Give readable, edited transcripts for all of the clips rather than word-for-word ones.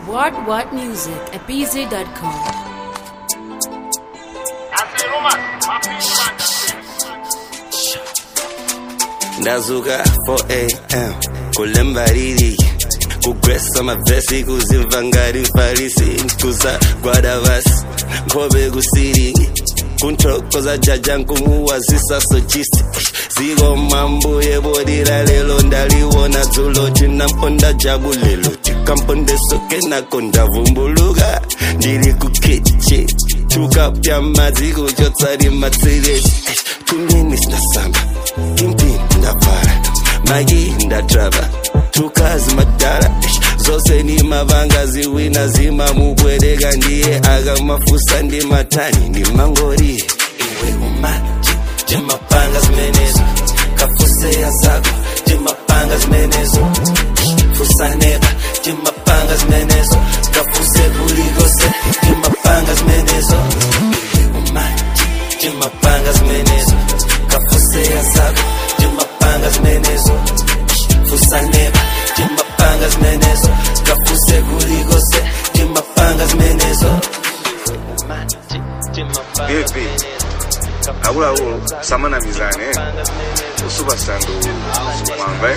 What music at bz.com. Ndazuka 4 AM kulemba riri kugwesa mavesi kuzimva ngari farisi kuza gwada vasi ngobe kusiri kunthokoza jaja nkumuwazisa sochisi ziko mambo yebodira lelo ndaliwona dzulo tinamponda jabulelo tikamponde soke nako ndavumbuluka ndiri kukichi tukapya madzi kuchotsari matsiresi tumini sinasamba kimpini ndapara magi ndatrava tukazi madara zose ni mavanga ziwina zima mubwereka ndiye akamafusa ndi matani ndi mangori iwe umaji jemapanga zimenezo kafuse ya zako jemapanga zimenezo fusaneba jemapanga zimenezo kafuse kuligose jemapanga zimenezo iwe umaji jemapanga zimenezo kafuse ya zako jemapanga zimenezo fusaneba jemapanga zimenezo kafuse kuligose jemapanga zimenezo Baby, abula ulo samana mizane superstar ndo mwamba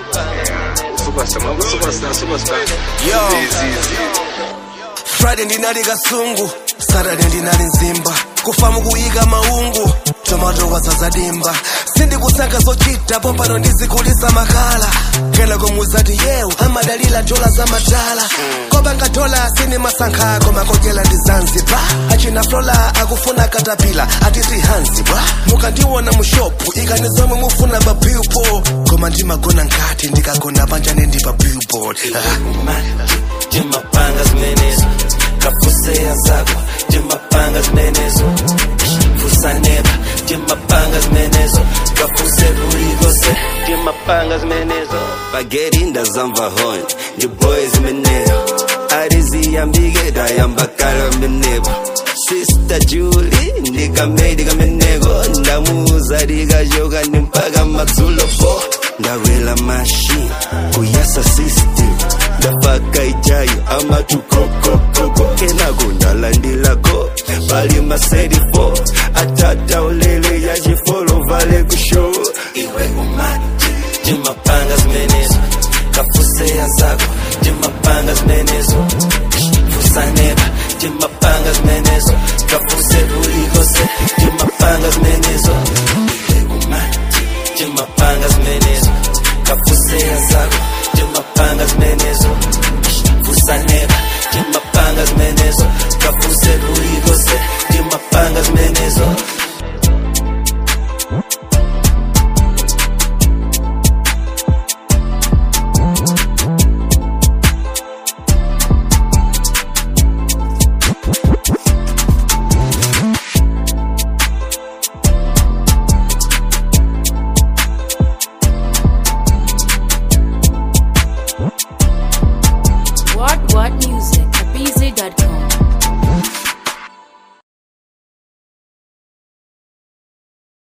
superstar yo Friday ndinali kasungu Saturday ndinali nzimba kufamu kuyiga maungu tomato wasazadimba sindi kusaka zochita pompano ndizikulisa makala kena komuzati yewu amadalila dola za matala koba ngatola sini masankha koma kojela ndi Zanzibar achina flola akufuna katapila ati 300 bwa mukandiwona mushopu ikanizomwe mufuna pa billboard koma ndimagona nkati ndikagona panja nendi pa billboard jemapanga zimenezo kafuse ya zako jemapanga zimenezo fusaneba jemapanga zimenezo kafuse kuligose jemapanga zimenezo bageri ndazamva hon ndi boys zimenezo arizi dayambakala menebo Sister Julie ndikamedi kamenego ndamuza dikajoka nimpaka madzulo po ndawela machine kuyasa system ndafaka ijayo amatukokokoko kenako ndalandilako bali maserifo atata ulele yachifolo vale kushow iwe umani jemapanga zimenezo kafuse ya zako jemapanga zimenezo fusaneba jemapanga